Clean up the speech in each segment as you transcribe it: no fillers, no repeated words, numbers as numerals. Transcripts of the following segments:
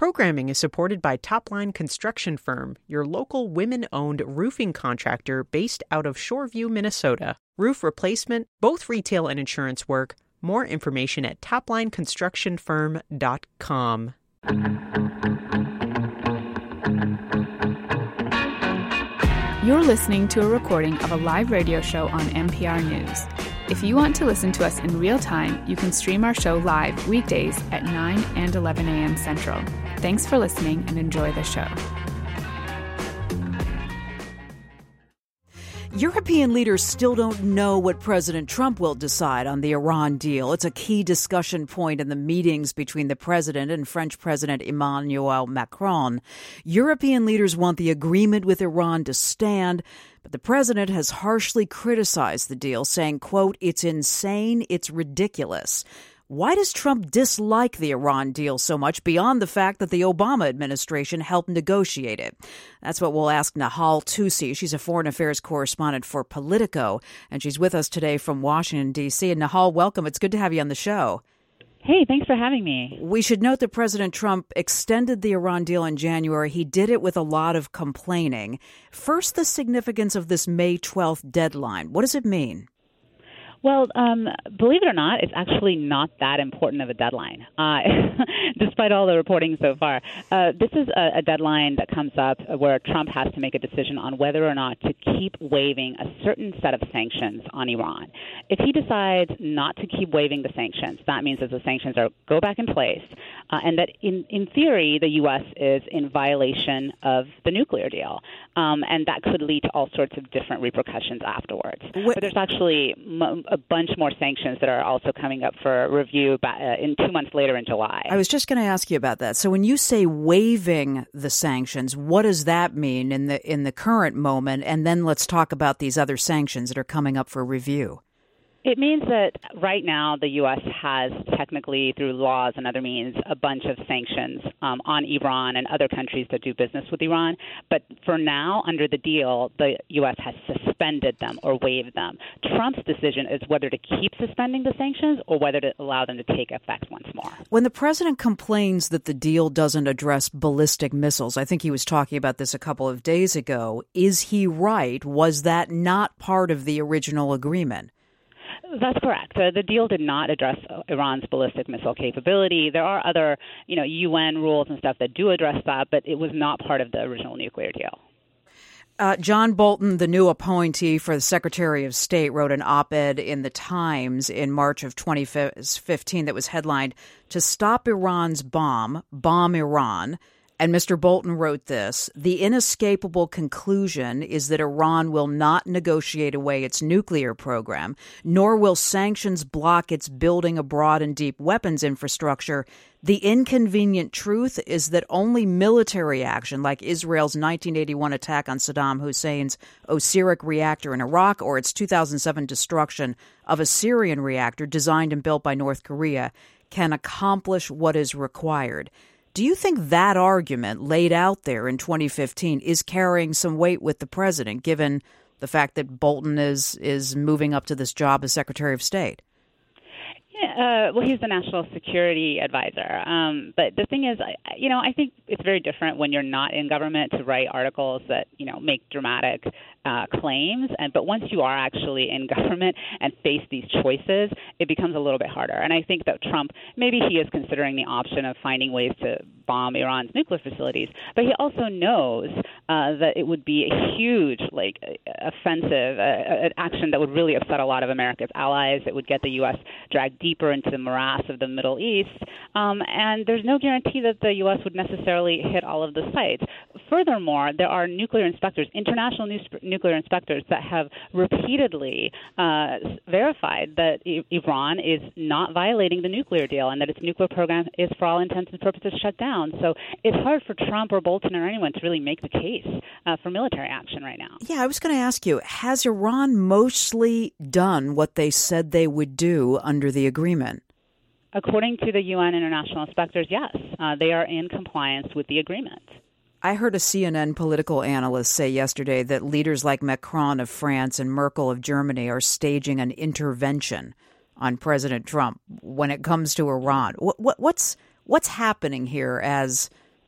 Programming is supported by Topline Construction Firm, your local women-owned roofing contractor based out of Shoreview, Minnesota. Roof replacement, both retail and insurance work. More information at toplineconstructionfirm.com. You're listening to a recording of a live radio show on NPR News. If you want to listen to us in real time, you can stream our show live weekdays at 9 and 11 a.m. Central. Thanks for listening and enjoy the show. European leaders still don't know what President Trump will decide on the Iran deal. It's a key discussion point in the meetings between the president and French President Emmanuel Macron. European leaders want the agreement with Iran to stand, but the president has harshly criticized the deal, saying, quote, "It's insane, it's ridiculous." Why does Trump dislike the Iran deal so much beyond the fact that the Obama administration helped negotiate it? That's what we'll ask Nahal Tusi. She's a foreign affairs correspondent for Politico, and she's with us today from Washington, D.C. And Nahal, welcome. It's good to have you on the show. Hey, thanks for having me. We should note that President Trump extended the Iran deal in January. He did it with a lot of complaining. First, the significance of this May 12th deadline. What does it mean? Well, believe it or not, it's actually not that important of a deadline, despite all the reporting so far. This is a deadline that comes up where Trump has to make a decision on whether or not to keep waiving a certain set of sanctions on Iran. If he decides not to keep waiving the sanctions, that means that the sanctions go back in place, and that in theory, the U.S. is in violation of the nuclear deal, and that could lead to all sorts of different repercussions afterwards. But there's actually a bunch more sanctions that are also coming up for review in 2 months later in July. I was just going to ask you about that. So when you say waiving the sanctions, what does that mean in the current moment? And then let's talk about these other sanctions that are coming up for review. It means that right now the U.S. has technically, through laws and other means, a bunch of sanctions on Iran and other countries that do business with Iran. But for now, under the deal, the U.S. has suspended them or waived them. Trump's decision is whether to keep suspending the sanctions or whether to allow them to take effect once more. When the president complains that the deal doesn't address ballistic missiles, I think he was talking about this a couple of days ago, is he right? Was that not part of the original agreement? That's correct. The deal did not address Iran's ballistic missile capability. There are other, UN rules and stuff that do address that, but it was not part of the original nuclear deal. John Bolton, the new appointee for the Secretary of State, wrote an op-ed in the Times in March of 2015 that was headlined, "To Stop Iran's Bomb Iran." And Mr. Bolton wrote this: "The inescapable conclusion is that Iran will not negotiate away its nuclear program, nor will sanctions block its building a broad and deep weapons infrastructure. The inconvenient truth is that only military action, like Israel's 1981 attack on Saddam Hussein's Osirak reactor in Iraq or its 2007 destruction of a Syrian reactor designed and built by North Korea, can accomplish what is required." Do you think that argument laid out there in 2015 is carrying some weight with the president, given the fact that Bolton is moving up to this job as Secretary of State? Well, he's the national security advisor. But the thing is, I think it's very different when you're not in government to write articles that, make dramatic claims. But once you are actually in government and face these choices, it becomes a little bit harder. And I think that Trump, maybe he is considering the option of finding ways to bomb Iran's nuclear facilities. But he also knows that it would be a huge, offensive action that would really upset a lot of America's allies. It would get the U.S. dragged deeper into the morass of the Middle East. And there's no guarantee that the U.S. would necessarily hit all of the sites. Furthermore, there are nuclear inspectors, international nuclear inspectors, that have repeatedly verified that Iran is not violating the nuclear deal and that its nuclear program is, for all intents and purposes, shut down. So it's hard for Trump or Bolton or anyone to really make the case for military action right now. Yeah, I was going to ask you, has Iran mostly done what they said they would do under the agreement? According to the UN international inspectors, yes. They are in compliance with the agreement. I heard a CNN political analyst say yesterday that leaders like Macron of France and Merkel of Germany are staging an intervention on President Trump when it comes to Iran. What's happening here as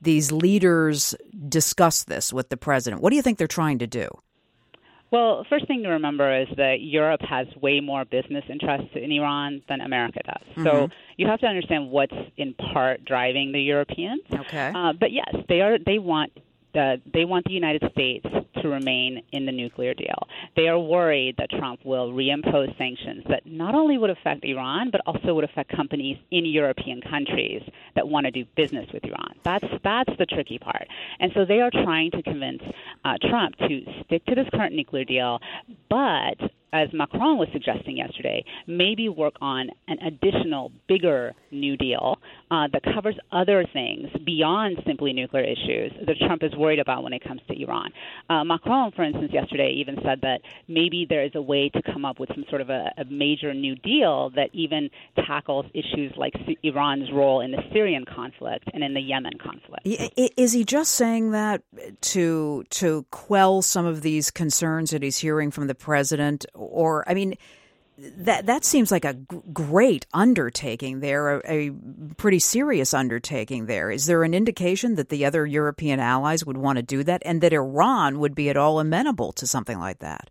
these leaders discuss this with the president? What do you think they're trying to do? Well, first thing to remember is that Europe has way more business interests in Iran than America does. Mm-hmm. So you have to understand what's in part driving the Europeans. Okay. But yes, they want the United States to remain in the nuclear deal. They are worried that Trump will reimpose sanctions that not only would affect Iran, but also would affect companies in European countries that want to do business with Iran. That's the tricky part. And so they are trying to convince Trump to stick to this current nuclear deal, but as Macron was suggesting yesterday, maybe work on an additional, bigger New Deal that covers other things beyond simply nuclear issues that Trump is worried about when it comes to Iran. Macron, for instance, yesterday even said that maybe there is a way to come up with some sort of a major New Deal that even tackles issues like Iran's role in the Syrian conflict and in the Yemen conflict. Is he just saying that to quell some of these concerns that he's hearing from the president? Or, I mean, that seems like a great undertaking there, a pretty serious undertaking there. Is there an indication that the other European allies would want to do that and that Iran would be at all amenable to something like that?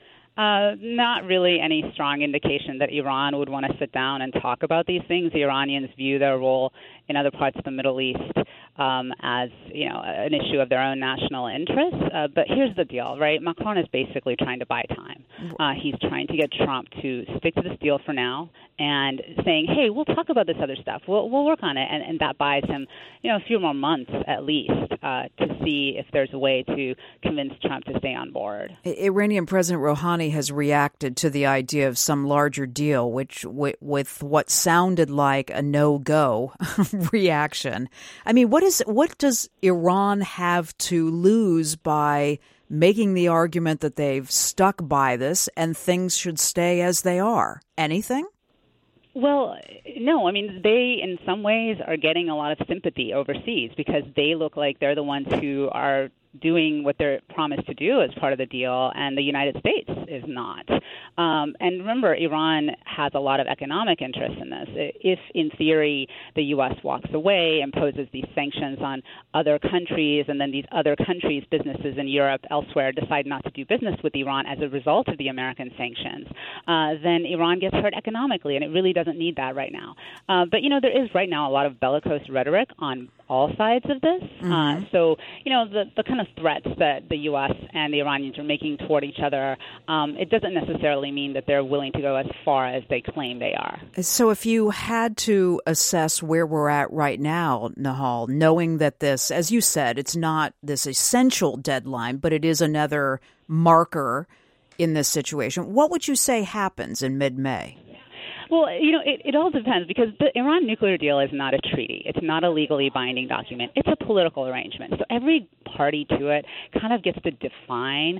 Not really any strong indication that Iran would want to sit down and talk about these things. The Iranians view their role in other parts of the Middle East as, an issue of their own national interests. But here's the deal, right? Macron is basically trying to buy time. He's trying to get Trump to stick to this deal for now and saying, hey, we'll talk about this other stuff. We'll work on it. And that buys him, a few more months at least to see if there's a way to convince Trump to stay on board. Iranian President Rouhani has reacted to the idea of some larger deal, which with what sounded like a no-go reaction. I mean, what does Iran have to lose by making the argument that they've stuck by this and things should stay as they are? Anything? Well, no. I mean, they, in some ways, are getting a lot of sympathy overseas because they look like they're the ones who are doing what they're promised to do as part of the deal, and the United States is not. And remember, Iran has a lot of economic interest in this. If, in theory, the U.S. walks away, imposes these sanctions on other countries, and then these other countries, businesses in Europe, elsewhere, decide not to do business with Iran as a result of the American sanctions, then Iran gets hurt economically, and it really doesn't need that right now. But, there is right now a lot of bellicose rhetoric on all sides of this. Mm-hmm. So, the kind of threats that the U.S. and the Iranians are making toward each other, it doesn't necessarily mean that they're willing to go as far as they claim they are. So if you had to assess where we're at right now, Nehal, knowing that this, as you said, it's not this essential deadline, but it is another marker in this situation, what would you say happens in mid-May? Well, it all depends because the Iran nuclear deal is not a treaty. It's not a legally binding document. It's a political arrangement. So every party to it kind of gets to define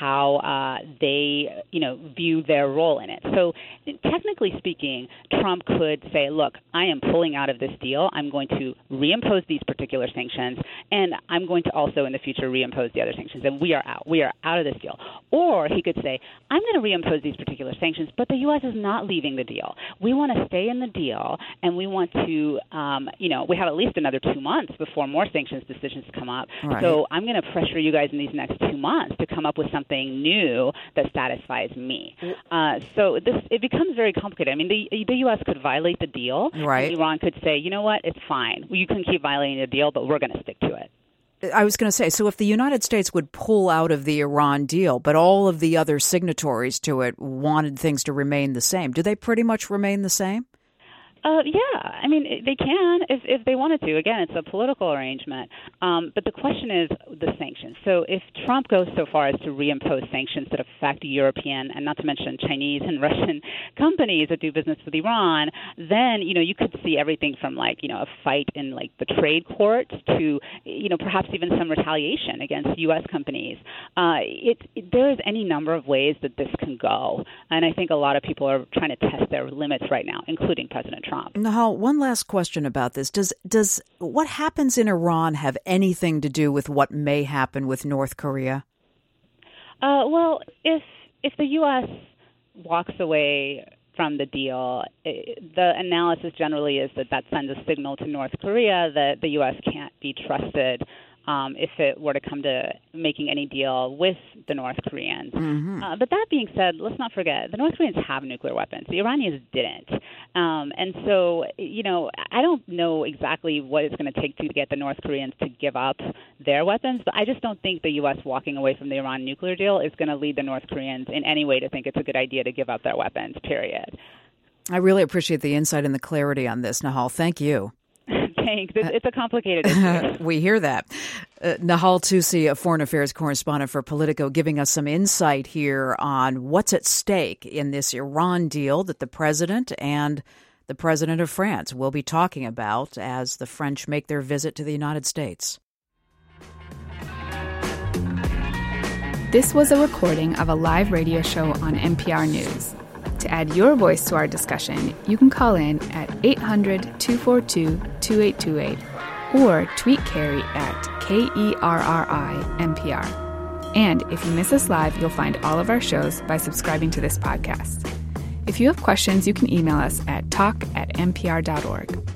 how they, view their role in it. So technically speaking, Trump could say, look, I am pulling out of this deal. I'm going to reimpose these particular sanctions, and I'm going to also in the future reimpose the other sanctions, and we are out. We are out of this deal. Or he could say, I'm going to reimpose these particular sanctions, but the U.S. is not leaving the deal. We want to stay in the deal, and we want to, we have at least another 2 months before more sanctions decisions come up. Right. So I'm going to pressure you guys in these next 2 months to come up with something new that satisfies me. So it becomes very complicated. I mean, the U.S. could violate the deal. Right. And Iran could say, you know what, it's fine. You can keep violating the deal, but we're going to stick to it. I was going to say, so if the United States would pull out of the Iran deal, but all of the other signatories to it wanted things to remain the same, do they pretty much remain the same? Yeah, I mean, they can if they wanted to. Again, it's a political arrangement. But the question is the sanctions. So if Trump goes so far as to reimpose sanctions that affect European and not to mention Chinese and Russian companies that do business with Iran, then, you could see everything from a fight in the trade courts to, perhaps even some retaliation against U.S. companies. There is any number of ways that this can go. And I think a lot of people are trying to test their limits right now, including President Trump. Nehal, one last question about this. Does what happens in Iran have anything to do with what may happen with North Korea? Well, if the U.S. walks away from the deal. The analysis generally is that sends a signal to North Korea that the U.S. can't be trusted if it were to come to making any deal with the North Koreans. But that being said, let's not forget, the North Koreans have nuclear weapons. The Iranians didn't. And so, I don't know exactly what it's going to take to get the North Koreans to give up their weapons, but I just don't think the U.S. walking away from the Iran nuclear deal is going to lead the North Koreans in any way to think it's a good idea to give up their weapons, period. I really appreciate the insight and the clarity on this, Nehal. Thank you. Thanks. It's a complicated issue. We hear that. Nehal Tusi, a foreign affairs correspondent for Politico, giving us some insight here on what's at stake in this Iran deal that the president and the president of France will be talking about as the French make their visit to the United States. This was a recording of a live radio show on NPR News. To add your voice to our discussion, you can call in at 800-242-2828 or tweet Carrie at KERRI-NPR. And if you miss us live, you'll find all of our shows by subscribing to this podcast. If you have questions, you can email us at talk@npr.org.